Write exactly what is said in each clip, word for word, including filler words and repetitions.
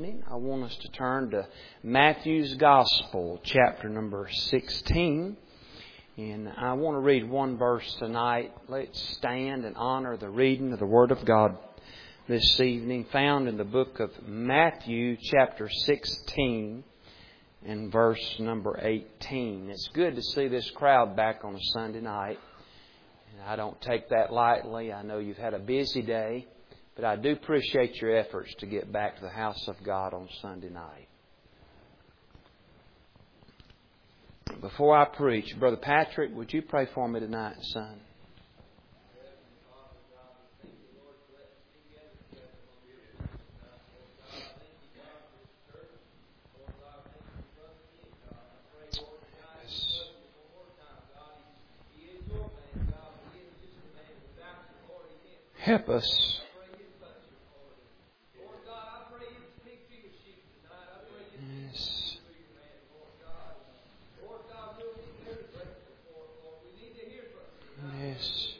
evening, I want us to turn to Matthew's Gospel, chapter number sixteen. And I want to read one verse tonight. Let's stand and honor the reading of the Word of God this evening, found in the book of Matthew, chapter sixteen, and verse number eighteen. It's good to see this crowd back on a Sunday night. And I don't take that lightly. I know you've had a busy day. But I do appreciate your efforts to get back to the house of God on Sunday night. Before I preach, Brother Patrick, would you pray for me tonight, son? Help us. Yes.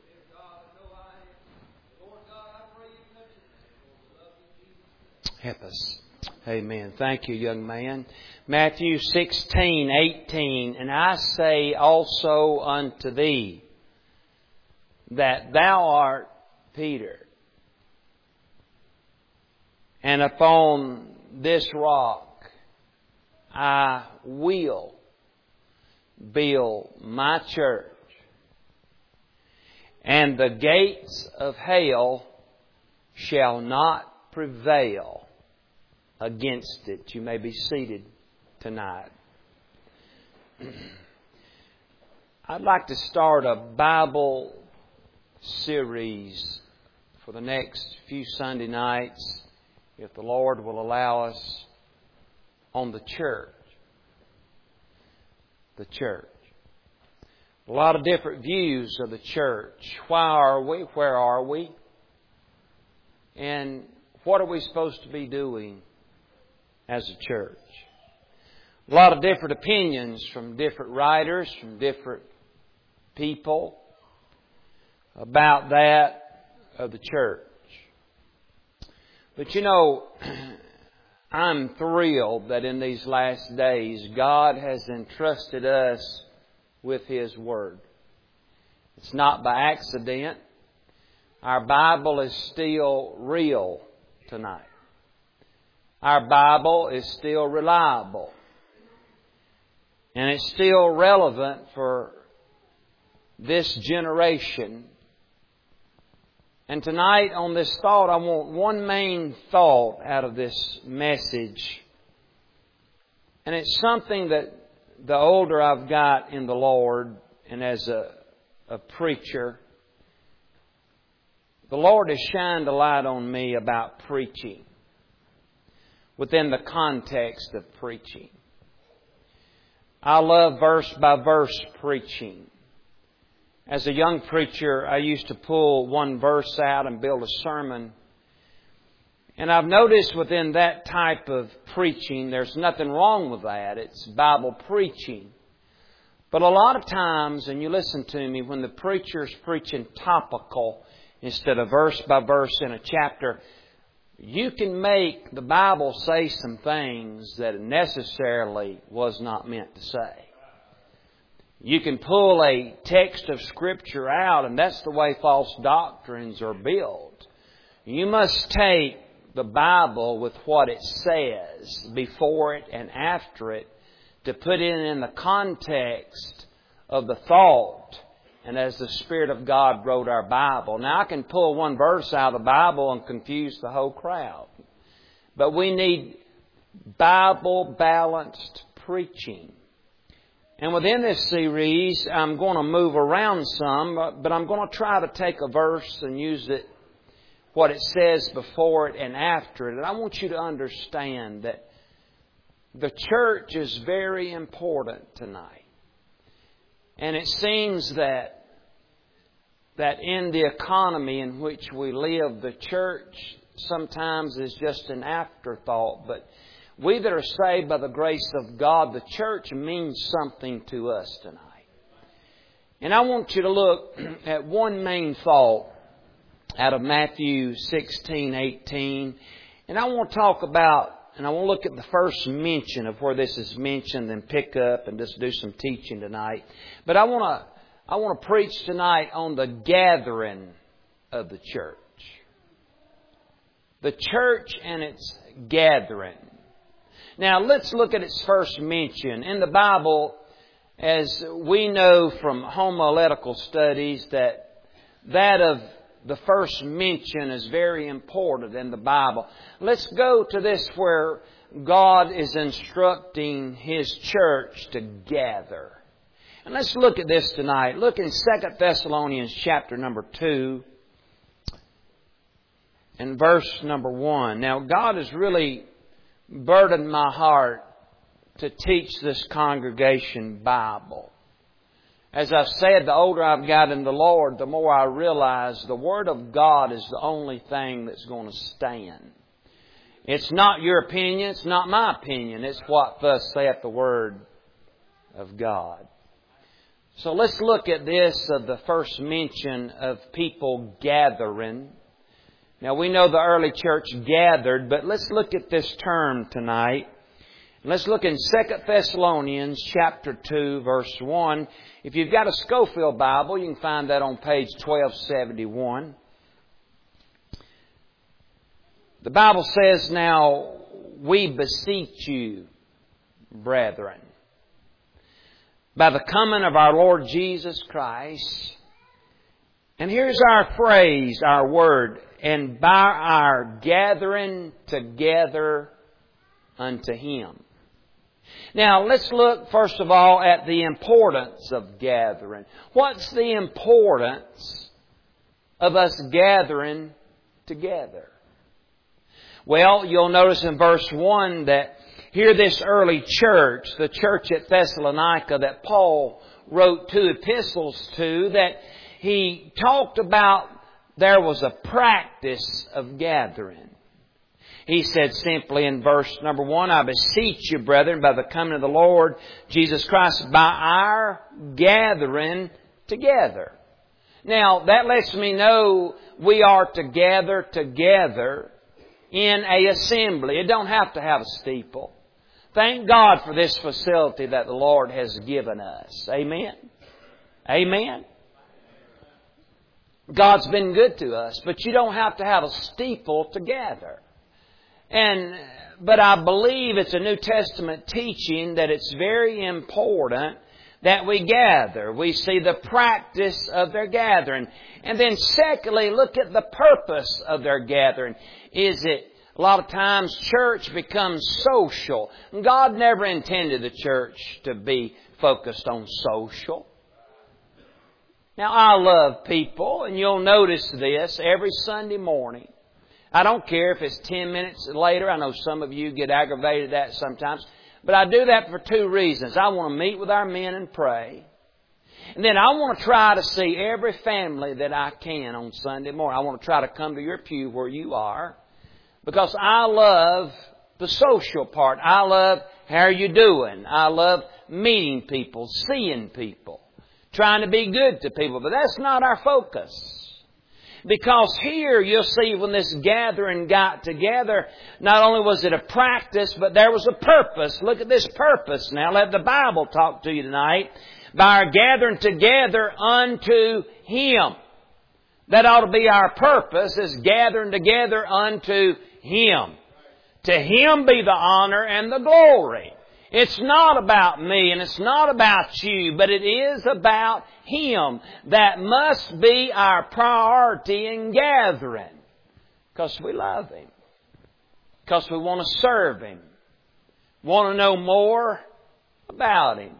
Help us. Amen. Thank you, young man. Matthew sixteen, eighteen. And I say also unto thee that thou art Peter, and upon this rock I will build my church, and the gates of hell shall not prevail against it. You may be seated tonight. I'd like to start a Bible series for the next few Sunday nights, if the Lord will allow us, on the church. The church. A lot of different views of the church. Why are we? Where are we? And what are we supposed to be doing as a church? A lot of different opinions from different writers, from different people about that of the church. But you know, I'm thrilled that in these last days God has entrusted us with His Word. It's not by accident. Our Bible is still real tonight. Our Bible is still reliable. And it's still relevant for this generation. And tonight on this thought, I want one main thought out of this message. And it's something that the older I've got in the Lord and as a, a preacher, the Lord has shined a light on me about preaching within the context of preaching. I love verse by verse preaching. As a young preacher, I used to pull one verse out and build a sermon. And I've noticed within that type of preaching, there's nothing wrong with that. It's Bible preaching. But a lot of times, and you listen to me, when the preacher's preaching topical instead of verse by verse in a chapter, you can make the Bible say some things that it necessarily was not meant to say. You can pull a text of Scripture out, and that's the way false doctrines are built. You must take the Bible with what it says before it and after it to put it in the context of the thought and as the Spirit of God wrote our Bible. Now I can pull one verse out of the Bible and confuse the whole crowd. But we need Bible balanced preaching. And within this series, I'm going to move around some, but I'm going to try to take a verse and use it, what it says before it and after it. And I want you to understand that the church is very important tonight. And it seems that that in the economy in which we live, the church sometimes is just an afterthought. But we that are saved by the grace of God, the church means something to us tonight. And I want you to look at one main thought out of Matthew sixteen, eighteen. And I want to talk about, and I want to look at the first mention of where this is mentioned and pick up and just do some teaching tonight. But I want to, I want to preach tonight on the gathering of the church. The church and its gathering. Now let's look at its first mention. In the Bible, as we know from homiletical studies, that that of the first mention is very important in the Bible. Let's go to this where God is instructing His church to gather. And let's look at this tonight. Look in Second Thessalonians chapter number two and verse number one. Now God has really burdened my heart to teach this congregation Bible. As I've said, the older I've got in the Lord, the more I realize the Word of God is the only thing that's going to stand. It's not your opinion, it's not my opinion, it's what thus saith the Word of God. So let's look at this of the first mention of people gathering. Now we know the early church gathered, but let's look at this term tonight. Let's look in Second Thessalonians chapter two, verse one. If you've got a Scofield Bible, you can find that on page twelve seventy-one. The Bible says, "Now we beseech you, brethren, by the coming of our Lord Jesus Christ." And here's our phrase, our word, "and by our gathering together unto Him." Now, let's look first of all at the importance of gathering. What's the importance of us gathering together? Well, you'll notice in verse one that here this early church, the church at Thessalonica that Paul wrote two epistles to, that he talked about there was a practice of gathering. He said simply in verse number one, "I beseech you, brethren, by the coming of the Lord Jesus Christ, by our gathering together." Now, that lets me know we are to gather together in a assembly. It don't have to have a steeple. Thank God for this facility that the Lord has given us. Amen? Amen? God's been good to us, but you don't have to have a steeple to gather. And, but I believe it's a New Testament teaching that it's very important that we gather. We see the practice of their gathering. And then secondly, look at the purpose of their gathering. Is it, a lot of times church becomes social. God never intended the church to be focused on social. Now I love people, and you'll notice this every Sunday morning. I don't care if it's ten minutes later. I know some of you get aggravated at that sometimes. But I do that for two reasons. I want to meet with our men and pray. And then I want to try to see every family that I can on Sunday morning. I want to try to come to your pew where you are. Because I love the social part. I love how are you doing. I love meeting people, seeing people, trying to be good to people. But that's not our focus. Because here you'll see when this gathering got together, not only was it a practice, but there was a purpose. Look at this purpose now. Let the Bible talk to you tonight. By our gathering together unto Him. That ought to be our purpose, is gathering together unto Him. To Him be the honor and the glory. It's not about me and it's not about you, but it is about Him. That must be our priority in gathering. Because we love Him. Because we want to serve Him. Want to know more about Him.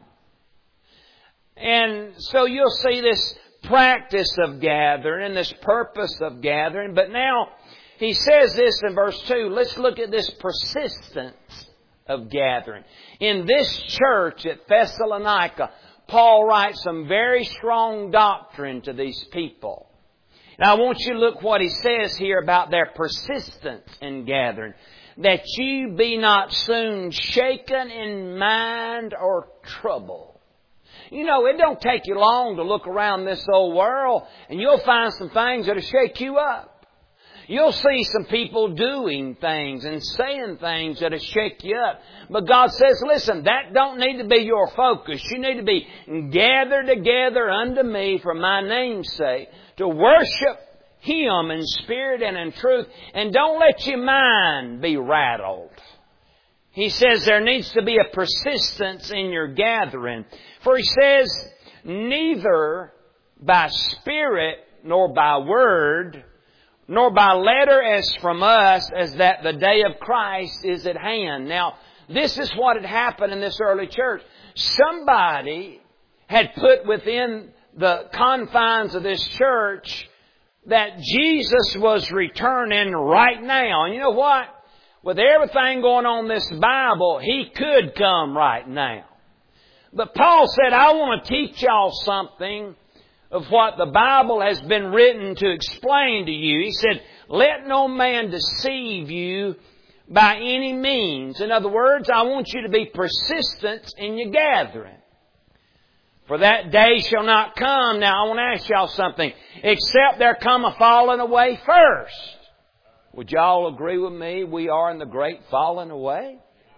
And so you'll see this practice of gathering and this purpose of gathering. But now he says this in verse two. Let's look at this persistence of gathering. In this church at Thessalonica, Paul writes some very strong doctrine to these people. Now I want you to look what he says here about their persistence in gathering. That you be not soon shaken in mind or troubled. You know, it don't take you long to look around this old world and you'll find some things that'll shake you up. You'll see some people doing things and saying things that'll shake you up. But God says, listen, that don't need to be your focus. You need to be gathered together unto me for my name's sake, to worship Him in spirit and in truth. And don't let your mind be rattled. He says there needs to be a persistence in your gathering. For He says, neither by spirit nor by word, nor by letter as from us, as that the day of Christ is at hand. Now, this is what had happened in this early church. Somebody had put within the confines of this church that Jesus was returning right now. And you know what? With everything going on in this Bible, He could come right now. But Paul said, I want to teach y'all something of what the Bible has been written to explain to you. He said, let no man deceive you by any means. In other words, I want you to be persistent in your gathering. For that day shall not come. Now, I want to ask y'all something. Except there come a falling away first. Would y'all agree with me? We are in the great falling away.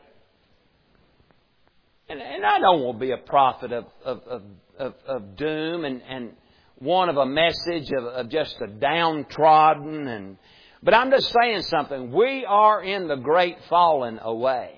And, and I don't want to be a prophet of, of, of, of, of doom and, and one of a message of, of just a downtrodden. And but I'm just saying something. We are in the great falling away.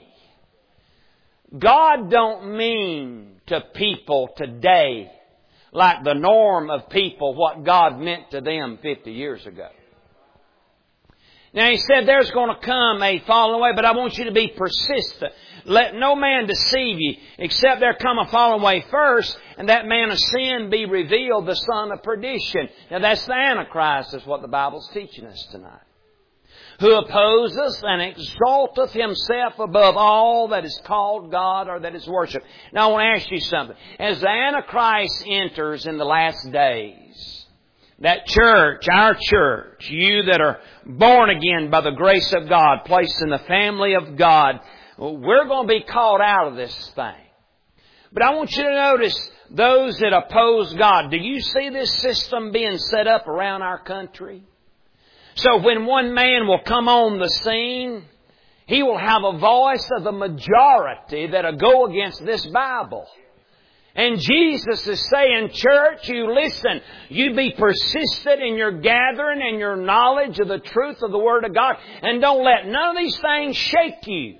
God don't mean to people today like the norm of people what God meant to them fifty years ago. Now He said there's going to come a falling away, but I want you to be persistent. Let no man deceive you, except there come a falling away first, and that man of sin be revealed, the son of perdition. Now that's the Antichrist, is what the Bible's teaching us tonight. Who opposeth and exalteth himself above all that is called God or that is worshipped. Now I want to ask you something. As the Antichrist enters in the last days, that church, our church, you that are born again by the grace of God, placed in the family of God, we're going to be called out of this thing. But I want you to notice those that oppose God. Do you see this system being set up around our country? So when one man will come on the scene, he will have a voice of the majority that'll go against this Bible. And Jesus is saying, church, you listen. You be persistent in your gathering and your knowledge of the truth of the Word of God. And don't let none of these things shake you.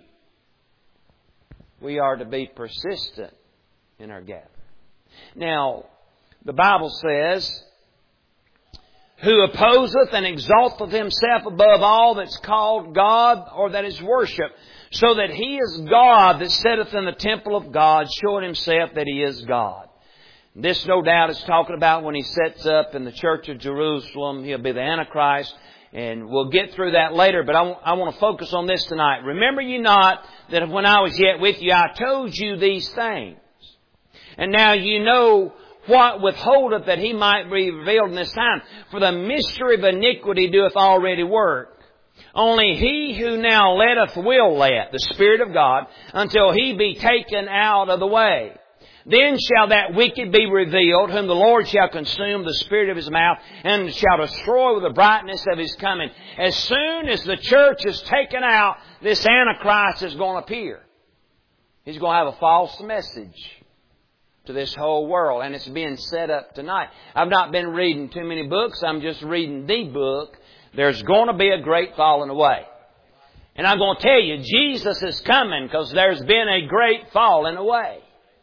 We are to be persistent in our gathering. Now, the Bible says, who opposeth and exalteth himself above all that's called God or that is worshipped, so that He is God that sitteth in the temple of God, showing Himself that He is God. This, no doubt, is talking about when He sets up in the church of Jerusalem. He'll be the Antichrist. And we'll get through that later, but I, w- I want to focus on this tonight. Remember ye not that when I was yet with you, I told you these things. And now you know what withholdeth that He might be revealed in this time. For the mystery of iniquity doeth already work. Only he who now letteth will let, the Spirit of God, until He be taken out of the way. Then shall that wicked be revealed, whom the Lord shall consume the spirit of His mouth, and shall destroy with the brightness of His coming. As soon as the church is taken out, this Antichrist is going to appear. He's going to have a false message to this whole world, and it's being set up tonight. I've not been reading too many books. I'm just reading the book. There's going to be a great falling away. And I'm going to tell you, Jesus is coming because there's been a great falling away.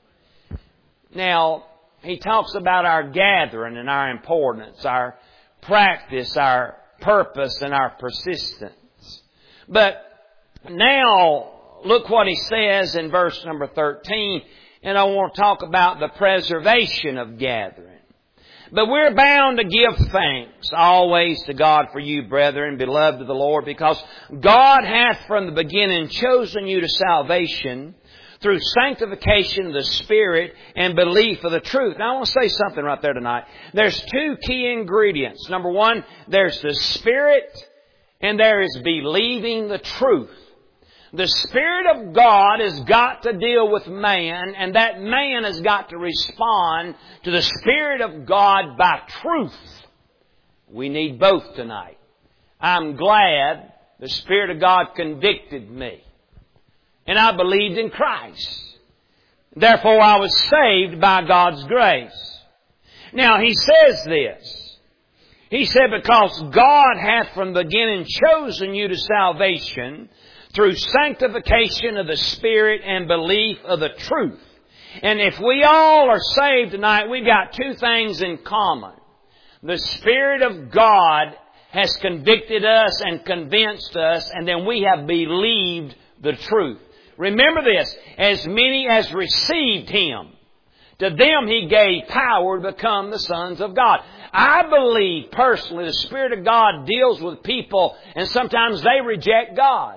Now, he talks about our gathering and our importance, our practice, our purpose, and our persistence. But now, look what he says in verse number thirteen, and I want to talk about the preservation of gathering. But we're bound to give thanks always to God for you, brethren, beloved of the Lord, because God hath from the beginning chosen you to salvation through sanctification of the Spirit and belief of the truth. Now I want to say something right there tonight. There's two key ingredients. Number one, there's the Spirit and there is believing the truth. The Spirit of God has got to deal with man, and that man has got to respond to the Spirit of God by truth. We need both tonight. I'm glad the Spirit of God convicted me. And I believed in Christ. Therefore I was saved by God's grace. Now He says this. He said, because God hath from the beginning chosen you to salvation through sanctification of the Spirit and belief of the truth. And if we all are saved tonight, we've got two things in common. The Spirit of God has convicted us and convinced us, and then we have believed the truth. Remember this, as many as received Him, to them He gave power to become the sons of God. I believe personally the Spirit of God deals with people and sometimes they reject God.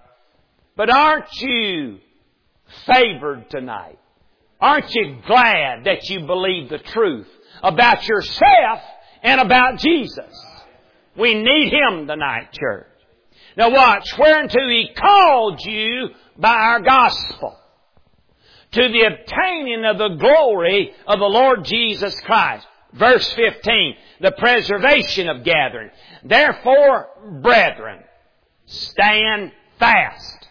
But aren't you favored tonight? Aren't you glad that you believe the truth about yourself and about Jesus? We need Him tonight, church. Now watch, whereunto He called you by our gospel, to the obtaining of the glory of the Lord Jesus Christ. Verse fifteen, the preservation of gathering. Therefore, brethren, stand fast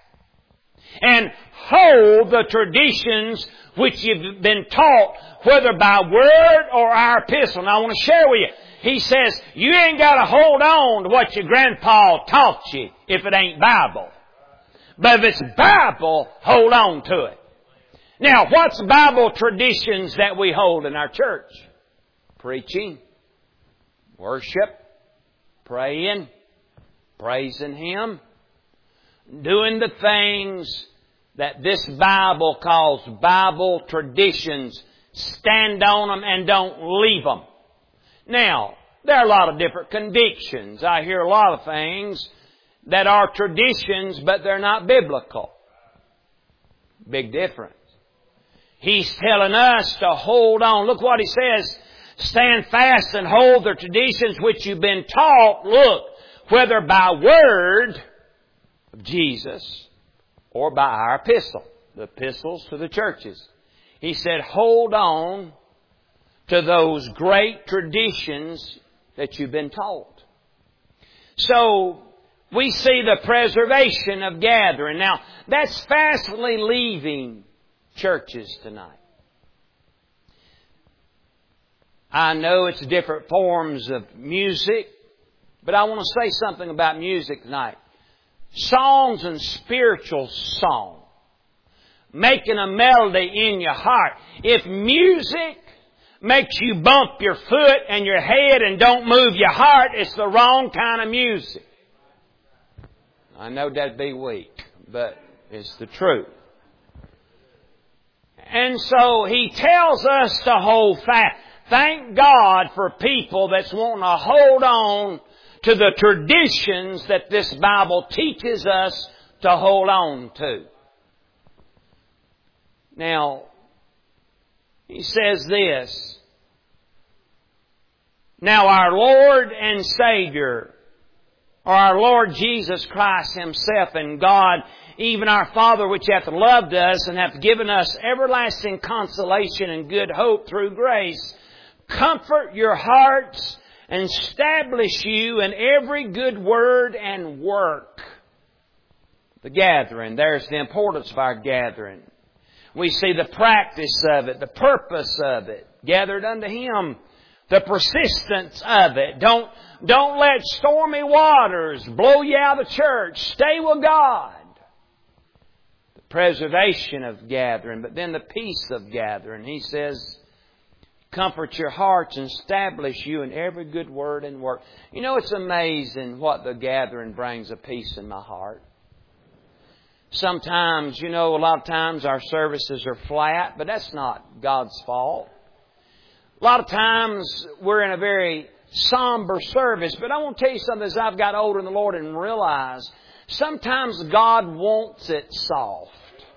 and hold the traditions which you've been taught, whether by word or our epistle. Now I want to share with you. He says, you ain't got to hold on to what your grandpa taught you if it ain't Bible. But if it's Bible, hold on to it. Now, what's Bible traditions that we hold in our church? Preaching, worship, praying, praising Him, doing the things that this Bible calls Bible traditions. Stand on them and don't leave them. Now, there are a lot of different convictions. I hear a lot of things that are traditions, but they're not biblical. Big difference. He's telling us to hold on. Look what He says. Stand fast and hold the traditions which you've been taught. Look, whether by word of Jesus or by our epistle. The epistles to the churches. He said, hold on to those great traditions that you've been taught. So, we see the preservation of gathering. Now, that's fastly leaving churches tonight. I know it's different forms of music, but I want to say something about music tonight. Songs and spiritual song. Making a melody in your heart. If music makes you bump your foot and your head and don't move your heart, it's the wrong kind of music. I know that'd be weak, but it's the truth. And so He tells us to hold fast. Thank God for people that's wanting to hold on to the traditions that this Bible teaches us to hold on to. Now, He says this. Now our Lord and Savior, or our Lord Jesus Christ Himself and God, even our Father which hath loved us and hath given us everlasting consolation and good hope through grace, comfort your hearts and establish you in every good word and work. The gathering, there's the importance of our gathering. We see the practice of it, the purpose of it, gathered unto Him, the persistence of it. Don't, don't let stormy waters blow you out of the church. Stay with God. The preservation of gathering, but then the peace of gathering. He says, comfort your hearts and establish you in every good word and work. You know, it's amazing what the gathering brings a peace in my heart. Sometimes, you know, a lot of times our services are flat, but that's not God's fault. A lot of times we're in a very somber service, but I want to tell you something as I've got older in the Lord and realized sometimes God wants it soft.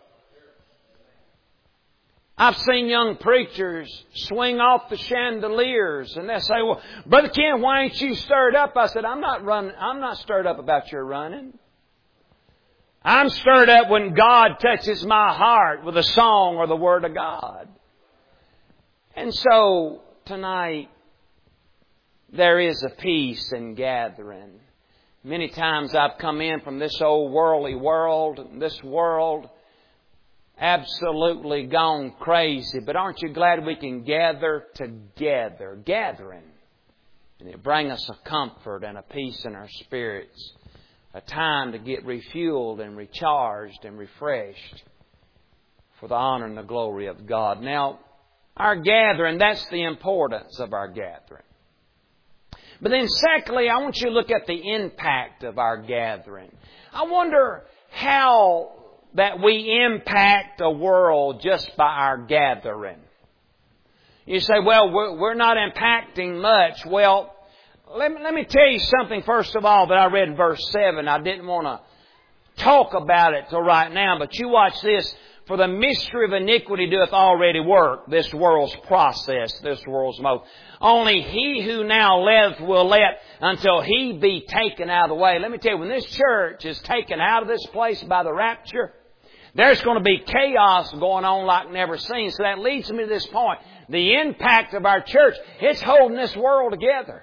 I've seen young preachers swing off the chandeliers and they say, well, Brother Ken, why ain't you stirred up? I said, I'm not running, I'm not stirred up about your running. I'm stirred up when God touches my heart with a song or the Word of God. And so, tonight, there is a peace in gathering. Many times I've come in from this old worldly world, this world absolutely gone crazy. But aren't you glad we can gather together, gathering? And it brings us a comfort and a peace in our spirits. A time to get refueled and recharged and refreshed for the honor and the glory of God. Now, our gathering, that's the importance of our gathering. But then secondly, I want you to look at the impact of our gathering. I wonder how that we impact the world just by our gathering. You say, well, we're not impacting much. Well, let me, let me tell you something first of all that I read in verse seven. I didn't want to talk about it till right now, but you watch this. For the mystery of iniquity doeth already work, this world's process, this world's mode. Only he who now liveth will let until he be taken out of the way. Let me tell you, when this church is taken out of this place by the rapture, there's going to be chaos going on like never seen. So that leads me to this point. The impact of our church, it's holding this world together.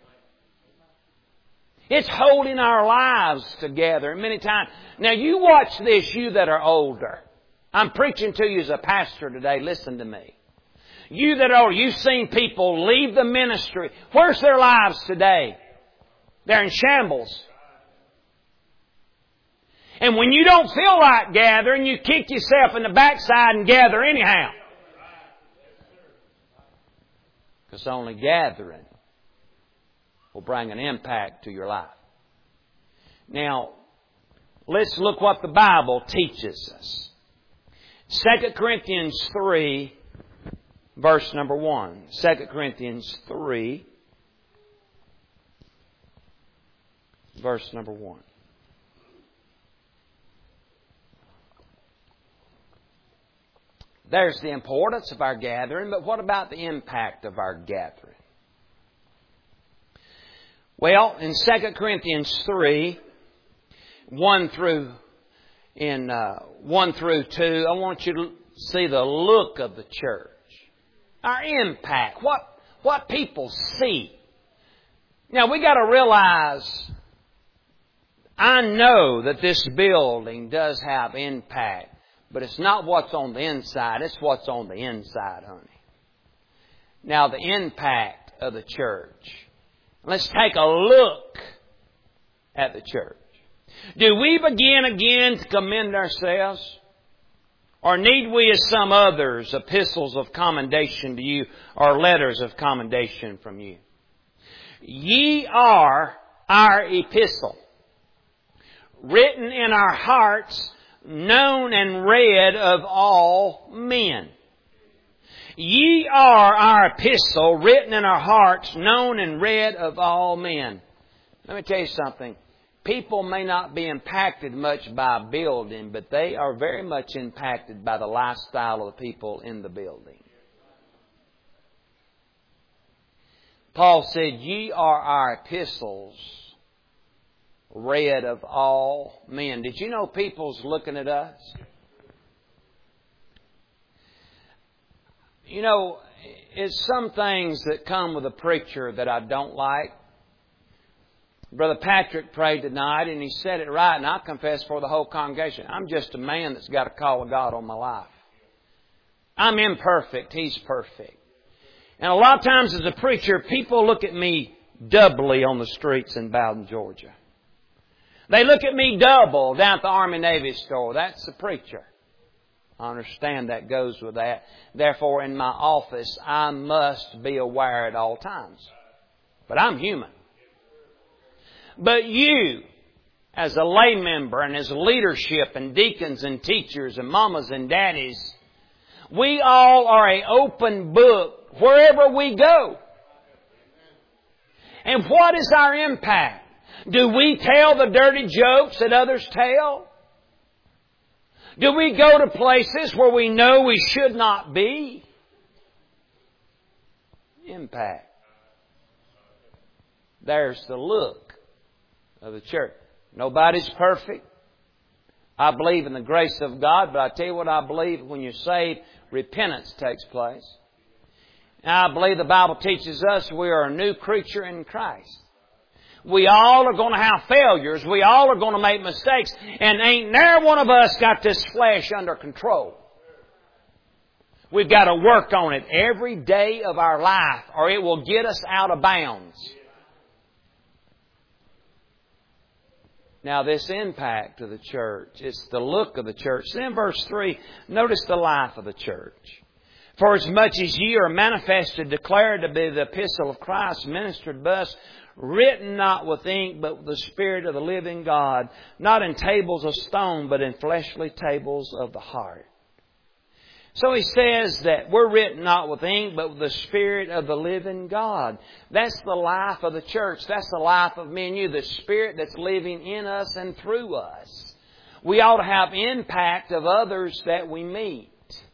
It's holding our lives together. And many times, now you watch this, you that are older. I'm preaching to you as a pastor today. Listen to me. You that are, you've seen people leave the ministry. Where's their lives today? They're in shambles. And when you don't feel like gathering, you kick yourself in the backside and gather anyhow. Because only gathering will bring an impact to your life. Now, let's look what the Bible teaches us. Second Corinthians three, verse number one. Second Corinthians three, verse number one. There's the importance of our gathering, but what about the impact of our gathering? Well, in Second Corinthians three, one through in uh, one through two, I want you to see the look of the church, our impact, what what people see. Now we got to realize, I know that this building does have impact. But it's not what's on the inside, it's what's on the inside, honey. Now, the impact of the church. Let's take a look at the church. Do we begin again to commend ourselves? Or need we, as some others, epistles of commendation to you, or letters of commendation from you? Ye are our epistle, written in our hearts, known and read of all men. Ye are our epistle, written in our hearts, known and read of all men. Let me tell you something. People may not be impacted much by a building, but they are very much impacted by the lifestyle of the people in the building. Paul said, ye are our epistles, read of all men. Did you know people's looking at us? You know, it's some things that come with a preacher that I don't like. Brother Patrick prayed tonight and he said it right, and I confess for the whole congregation. I'm just a man that's got a call of God on my life. I'm imperfect. He's perfect. And a lot of times as a preacher, people look at me doubly on the streets in Bowden, Georgia. They look at me double down at the Army-Navy store. That's the preacher. I understand that goes with that. Therefore, in my office, I must be aware at all times. But I'm human. But you, as a lay member and as leadership and deacons and teachers and mamas and daddies, we all are an open book wherever we go. And what is our impact? Do we tell the dirty jokes that others tell? Do we go to places where we know we should not be? Impact. There's the look of the church. Nobody's perfect. I believe in the grace of God, but I tell you what I believe, when you're saved, repentance takes place. And I believe the Bible teaches us we are a new creature in Christ. We all are going to have failures. We all are going to make mistakes. And ain't never one of us got this flesh under control. We've got to work on it every day of our life, or it will get us out of bounds. Now, this impact of the church, it's the look of the church. Then verse three, notice the life of the church. For as much as ye are manifested, declared to be the epistle of Christ, ministered by us, written not with ink, but with the Spirit of the living God, not in tables of stone, but in fleshly tables of the heart. So he says that we're written not with ink, but with the Spirit of the living God. That's the life of the church. That's the life of me and you. The Spirit that's living in us and through us. We ought to have impact of others that we meet.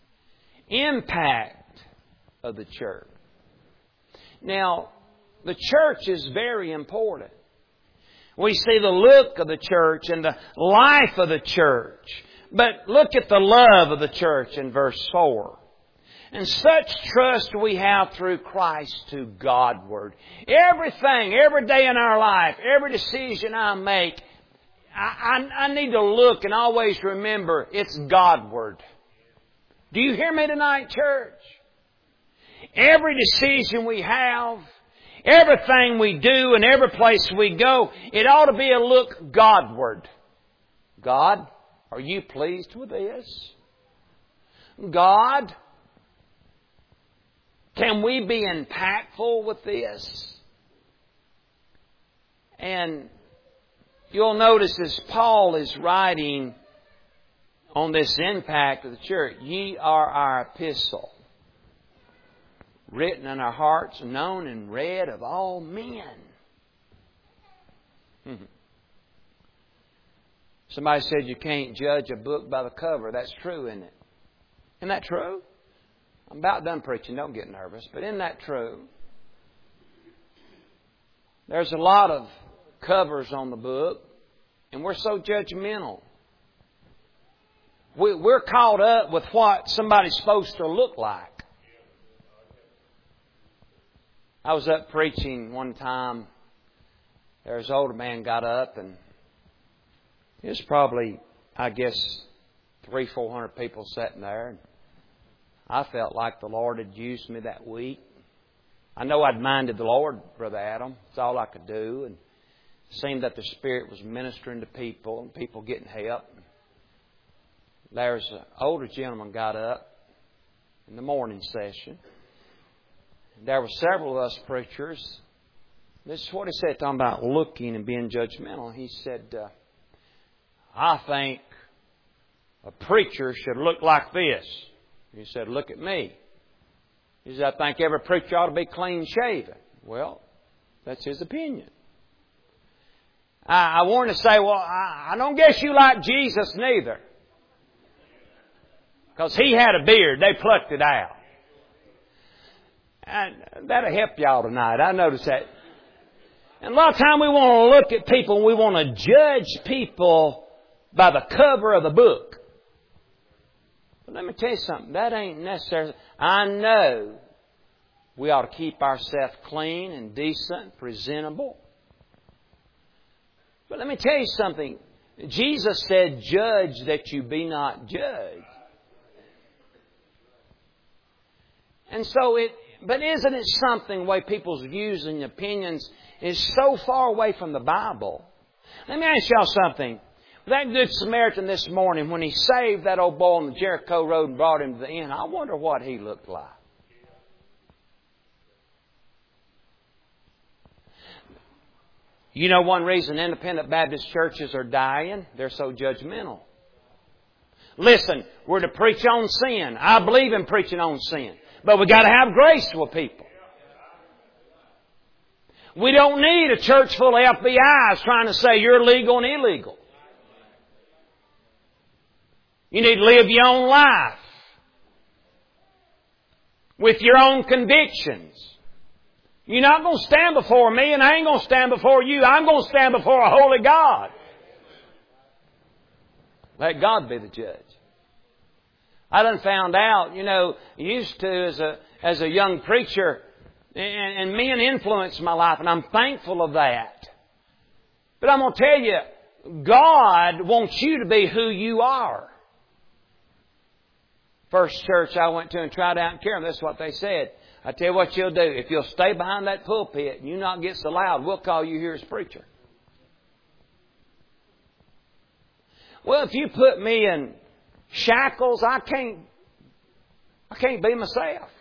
Impact of the church. Now, the church is very important. We see the look of the church and the life of the church. But look at the love of the church in verse four. And such trust we have through Christ to Godward. Everything, every day in our life, every decision I make, I, I, I need to look and always remember it's Godward. Do you hear me tonight, church? Every decision we have, everything we do and every place we go, it ought to be a look Godward. God, are you pleased with this? God, can we be impactful with this? And you'll notice as Paul is writing on this impact of the church, ye are our epistle, written in our hearts, known and read of all men. Somebody said you can't judge a book by the cover. That's true, isn't it? Isn't that true? I'm about done preaching. Don't get nervous. But isn't that true? There's a lot of covers on the book, and we're so judgmental. We, we're caught up with what somebody's supposed to look like. I was up preaching one time. There was an older man got up, and it was probably, I guess, three, four hundred people sitting there. I felt like the Lord had used me that week. I know I'd minded the Lord, Brother Adam. That's all I could do. And it seemed that the Spirit was ministering to people and people getting help. There's an older gentleman got up in the morning session. There were several of us preachers. This is what he said, talking about looking and being judgmental. He said, uh, I think a preacher should look like this. He said, look at me. He said, I think every preacher ought to be clean shaven. Well, that's his opinion. I, I wanted to say, well, I, I don't guess you like Jesus neither. Because he had a beard. They plucked it out. And that'll help y'all tonight. I noticed that. And a lot of time we want to look at people and we want to judge people by the cover of the book. But let me tell you something. That ain't necessary. I know we ought to keep ourselves clean and decent, presentable. But let me tell you something. Jesus said, judge that you be not judged. And so it, but isn't it something the way people's views and opinions is so far away from the Bible? Let me ask y'all something. That Good Samaritan this morning, when he saved that old boy on the Jericho Road and brought him to the inn, I wonder what he looked like. You know one reason independent Baptist churches are dying? They're so judgmental. Listen, we're to preach on sin. I believe in preaching on sin. But we got to have grace with people. We don't need a church full of F B Is trying to say you're legal and illegal. You need to live your own life with your own convictions. You're not going to stand before me, and I ain't going to stand before you. I'm going to stand before a holy God. Let God be the judge. I done found out, you know, used to as a as a young preacher, and, and men influenced my life, and I'm thankful of that. But I'm going to tell you, God wants you to be who you are. First church I went to and tried out in Carroll, that's what they said. I tell you what you'll do. If you'll stay behind that pulpit and you not get so loud, we'll call you here as preacher. Well, if you put me in shackles, I can't, I can't be myself.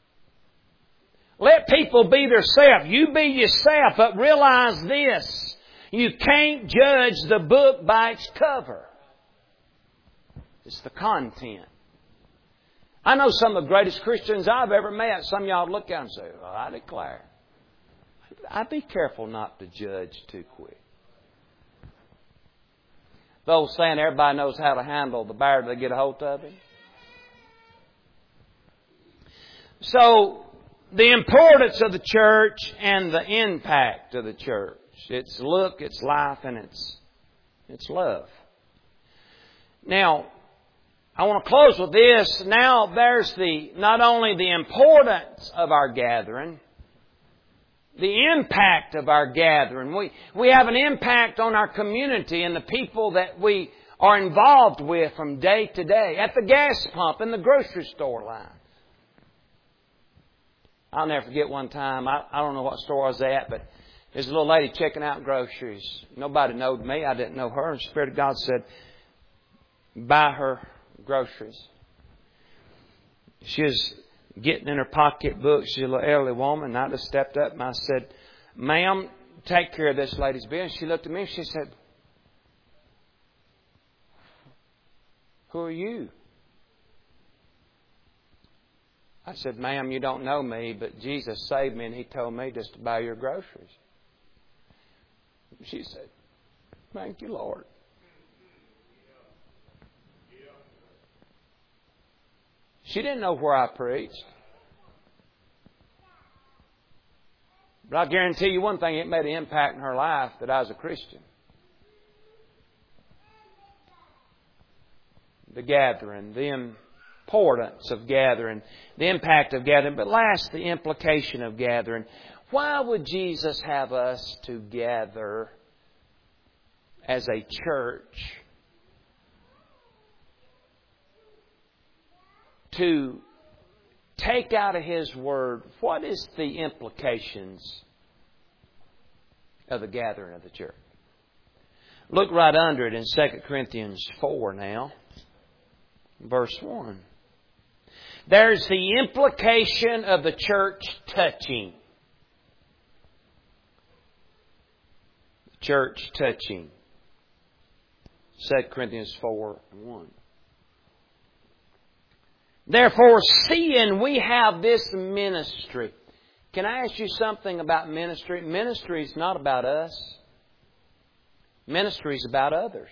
Let people be themselves. You be yourself, but realize this. You can't judge the book by its cover. It's the content. I know some of the greatest Christians I've ever met. Some of y'all look at them and say, well, I declare. I'd be careful not to judge too quick. The old saying, everybody knows how to handle the bear till they get a hold of him. So, the importance of the church and the impact of the church. Its look, its life, and its, its love. Now, I want to close with this. Now there's the not only the importance of our gathering, the impact of our gathering. We, we have an impact on our community and the people that we are involved with from day to day. At the gas pump, in the grocery store line. I'll never forget one time, I, I don't know what store I was at, but there's a little lady checking out groceries. Nobody knowed me. I didn't know her. And the Spirit of God said, buy her groceries. She was getting in her pocketbook. She's a little elderly woman. And I just stepped up and I said, ma'am, take care of this lady's business. She looked at me and she said, who are you? I said, ma'am, you don't know me, but Jesus saved me and He told me just to buy your groceries. She said, thank you, Lord. She didn't know where I preached. But I guarantee you one thing, it made an impact in her life that I was a Christian. The gathering, the importance of gathering, the impact of gathering, but last, the implication of gathering. Why would Jesus have us to gather as a church to take out of His Word? What is the implications of the gathering of the church? Look right under it in Second Corinthians four now, verse one. There's the implication of the church touching. The church touching. Second Corinthians four and one. Therefore, seeing we have this ministry. Can I ask you something about ministry? Ministry is not about us. Ministry is about others.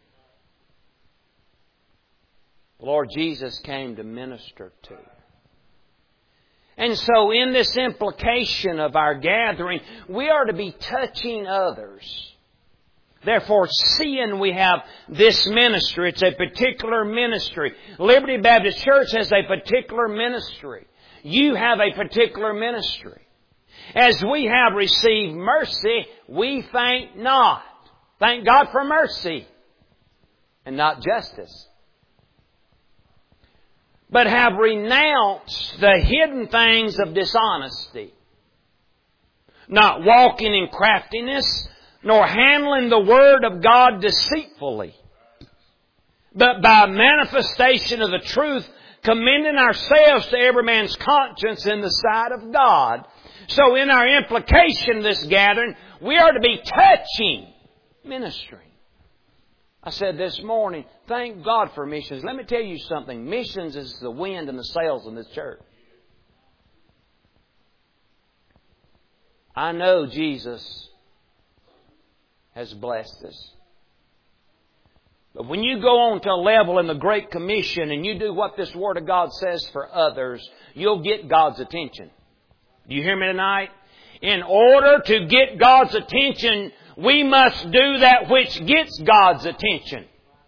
The Lord Jesus came to minister to. And so in this implication of our gathering, we are to be touching others. Therefore, seeing we have this ministry, it's a particular ministry. Liberty Baptist Church has a particular ministry. You have a particular ministry. As we have received mercy, we faint not. Thank God for mercy and not justice. But have renounced the hidden things of dishonesty, not walking in craftiness, nor handling the Word of God deceitfully, but by manifestation of the truth, commending ourselves to every man's conscience in the sight of God. So in our implication of this gathering, we are to be touching ministry. I said this morning, thank God for missions. Let me tell you something. Missions is the wind and the sails in this church. I know Jesus has blessed us. But when you go on to a level in the Great Commission and you do what this Word of God says for others, you'll get God's attention. Do you hear me tonight? In order to get God's attention, we must do that which gets God's attention.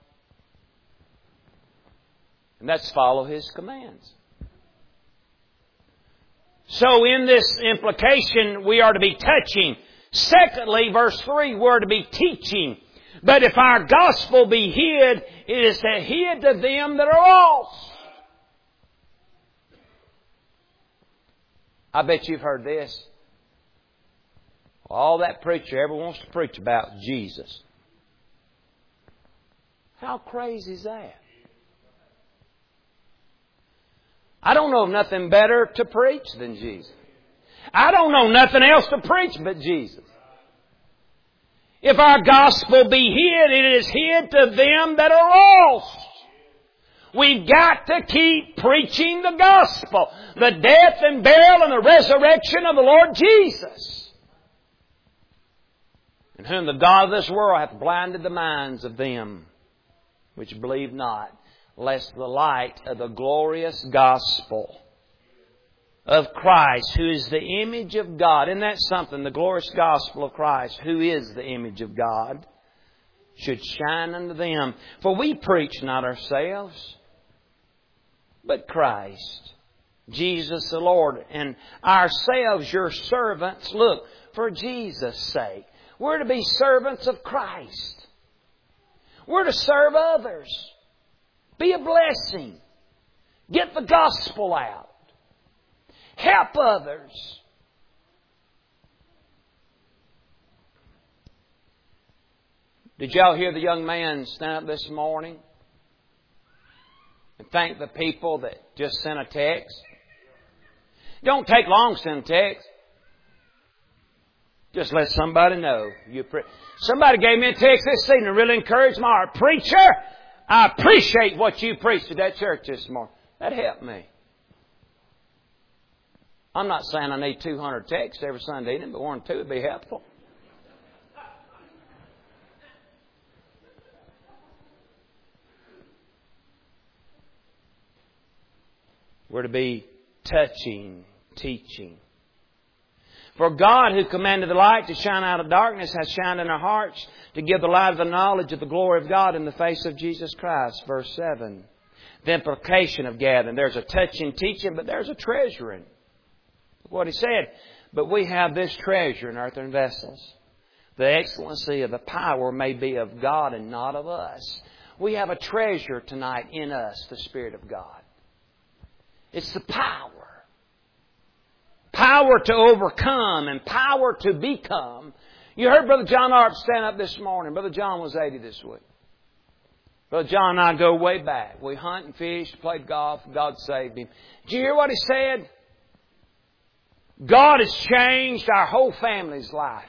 And that's follow His commands. So in this implication, we are to be touching, Secondly, verse three, we're to be teaching. But if our gospel be hid, it is hid to them that are lost. I bet you've heard this. All that preacher ever wants to preach about Jesus. How crazy is that? I don't know of nothing better to preach than Jesus. I don't know nothing else to preach but Jesus. If our gospel be hid, it is hid to them that are lost. We've got to keep preaching the gospel. The death and burial and the resurrection of the Lord Jesus. In whom the God of this world hath blinded the minds of them which believe not, lest the light of the glorious gospel of Christ, who is the image of God. Isn't that something? The glorious gospel of Christ, who is the image of God, should shine unto them. For we preach not ourselves, but Christ, Jesus the Lord, and ourselves your servants, look, for Jesus' sake. We're to be servants of Christ. We're to serve others. Be a blessing. Get the gospel out. Help others. Did y'all hear the young man stand up this morning and thank the people that just sent a text? Don't take long to send a text. Just let somebody know. You pre- Somebody gave me a text this evening and really encouraged my heart. Preacher, I appreciate what you preached at that church this morning. That helped me. I'm not saying I need two hundred texts every Sunday evening, but one or two would be helpful. We're to be touching, teaching. For God, who commanded the light to shine out of darkness, has shined in our hearts to give the light of the knowledge of the glory of God in the face of Jesus Christ. Verse seven. The implication of gathering. There's a touching, teaching, but there's a treasuring. What he said. But we have this treasure in earthen vessels. The excellency of the power may be of God and not of us. We have a treasure tonight in us, the Spirit of God. It's the power. Power to overcome and power to become. You heard Brother John Arp stand up this morning. Brother John was eighty this week. Brother John and I go way back. We hunt and fish, played golf. God saved him. Did you hear what he said? God has changed our whole family's life.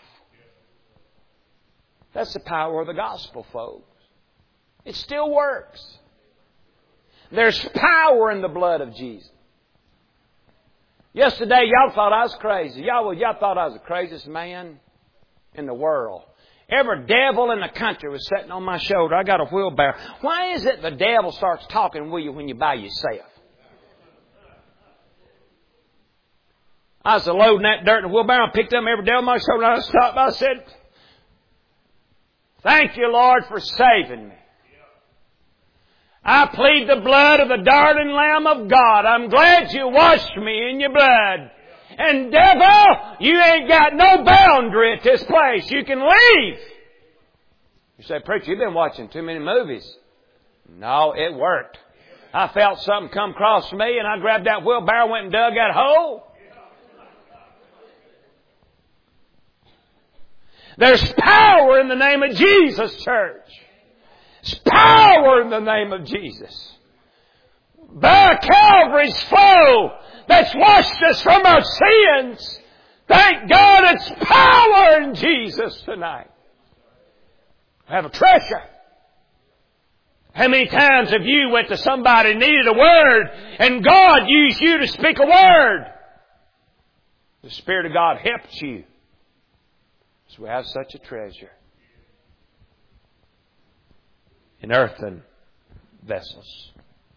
That's the power of the gospel, folks. It still works. There's power in the blood of Jesus. Yesterday, y'all thought I was crazy. Y'all, y'all thought I was the craziest man in the world. Every devil in the country was sitting on my shoulder. I got a wheelbarrow. Why is it the devil starts talking with you when you're by yourself? I was loading that dirt in the wheelbarrow. I picked up every devil on my shoulder. And I stopped. I said, thank you, Lord, for saving me. I plead the blood of the darling Lamb of God. I'm glad you washed me in your blood. And devil, you ain't got no boundary at this place. You can leave. You say, preacher, you've been watching too many movies. No, it worked. I felt something come across me and I grabbed that wheelbarrow, went and dug that hole. There's power in the name of Jesus, church. There's power in the name of Jesus. By Calvary's flow that's washed us from our sins. Thank God it's power in Jesus tonight. Have a treasure. How many times have you went to somebody and needed a word and God used you to speak a word? The Spirit of God helps you. So we have such a treasure in earthen vessels.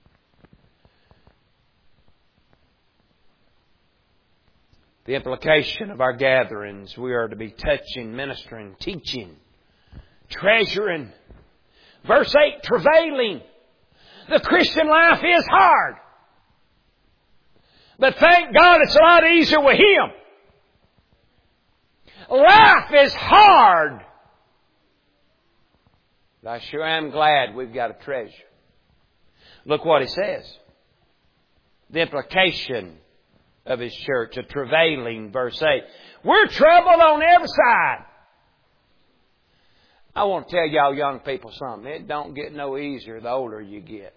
The implication of our gatherings, we are to be touching, ministering, teaching, treasuring. Verse eight, travailing. The Christian life is hard. But thank God it's a lot easier with Him. Life is hard. But I sure am glad we've got a treasure. Look what he says. The implication of his church, a travailing, verse eight. We're troubled on every side. I want to tell y'all young people something. It don't get no easier the older you get.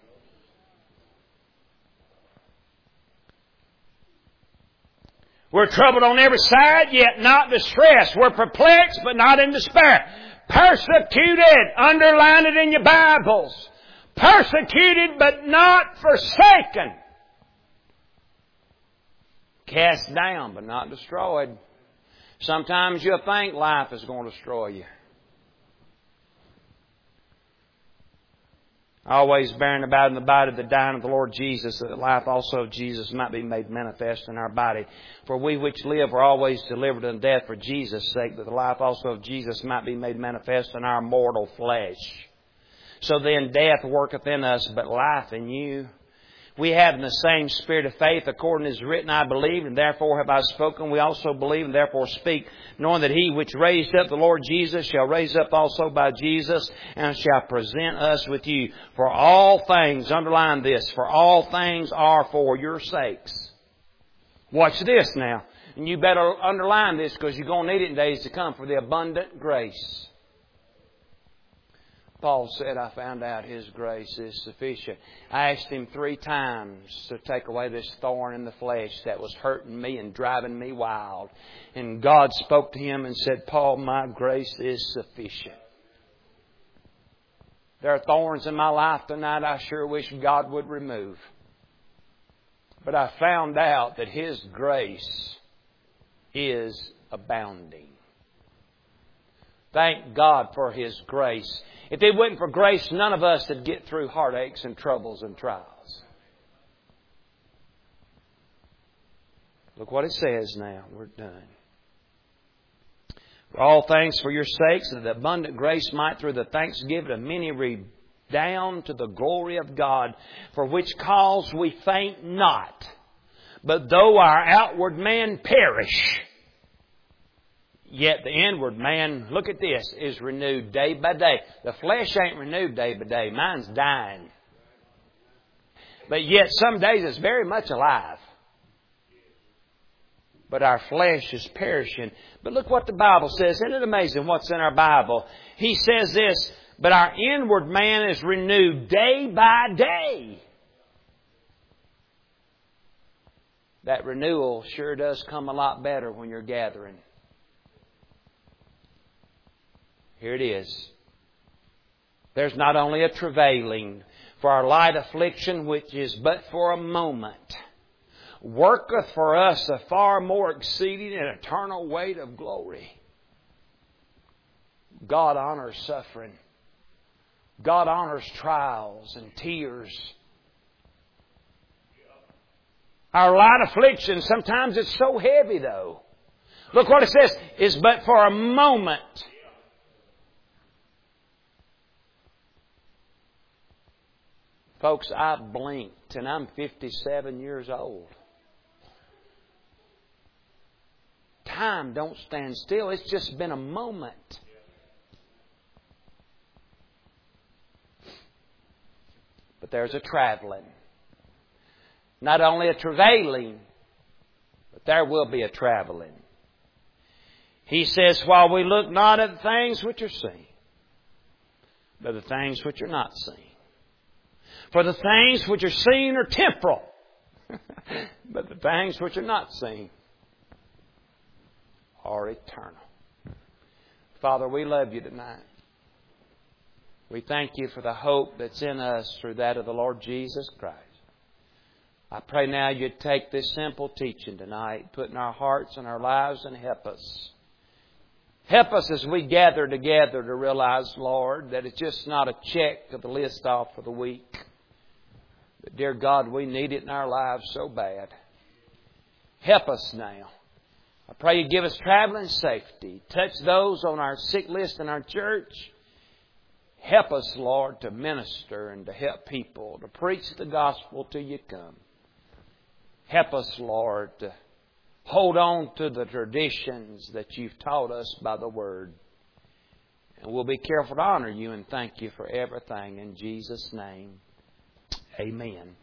We're troubled on every side, yet not distressed. We're perplexed, but not in despair. Persecuted. Underline it in your Bibles. Persecuted, but not forsaken. Cast down, but not destroyed. Sometimes you'll think life is going to destroy you. Always bearing about in the body of the dying of the Lord Jesus, that the life also of Jesus might be made manifest in our body. For we which live are always delivered unto death for Jesus' sake, that the life also of Jesus might be made manifest in our mortal flesh. So then death worketh in us, but life in you. We have in the same spirit of faith, according as written, I believe, and therefore have I spoken. We also believe, and therefore speak, knowing that He which raised up the Lord Jesus shall raise up also by Jesus, and shall present us with you. For all things, underline this, for all things are for your sakes. Watch this now. And you better underline this, because you're going to need it in days to come, for the abundant grace. Paul said, I found out His grace is sufficient. I asked Him three times to take away this thorn in the flesh that was hurting me and driving me wild. And God spoke to him and said, Paul, my grace is sufficient. There are thorns in my life tonight I sure wish God would remove. But I found out that His grace is abounding. Thank God for His grace. If it wasn't for grace, none of us would get through heartaches and troubles and trials. Look what it says now. We're done. For all things for your sakes, that the abundant grace might through the thanksgiving of many redound to the glory of God, for which cause we faint not. But though our outward man perish, yet the inward man, look at this, is renewed day by day. The flesh ain't renewed day by day. Mine's dying. But yet some days it's very much alive. But our flesh is perishing. But look what the Bible says. Isn't it amazing what's in our Bible? He says this, but our inward man is renewed day by day. That renewal sure does come a lot better when you're gathering. Here it is. There's not only a travailing, for our light affliction, which is but for a moment, worketh for us a far more exceeding and eternal weight of glory. God honors suffering. God honors trials and tears. Our light affliction, sometimes it's so heavy though. Look what it says, is but for a moment. Folks, I blinked and I'm fifty-seven years old. Time don't stand still. It's just been a moment. But there's a traveling. Not only a travailing, but there will be a traveling. He says, while we look not at the things which are seen, but the things which are not seen. For the things which are seen are temporal, but the things which are not seen are eternal. Father, we love You tonight. We thank You for the hope that's in us through that of the Lord Jesus Christ. I pray now You'd take this simple teaching tonight, put in our hearts and our lives, and help us. Help us as we gather together to realize, Lord, that it's just not a check to the list off for the week. But dear God, we need it in our lives so bad. Help us now. I pray You give us traveling safety. Touch those on our sick list in our church. Help us, Lord, to minister and to help people, to preach the gospel till You come. Help us, Lord, to Hold on to the traditions that you've taught us by the Word. And we'll be careful to honor You and thank You for everything. In Jesus' name, amen.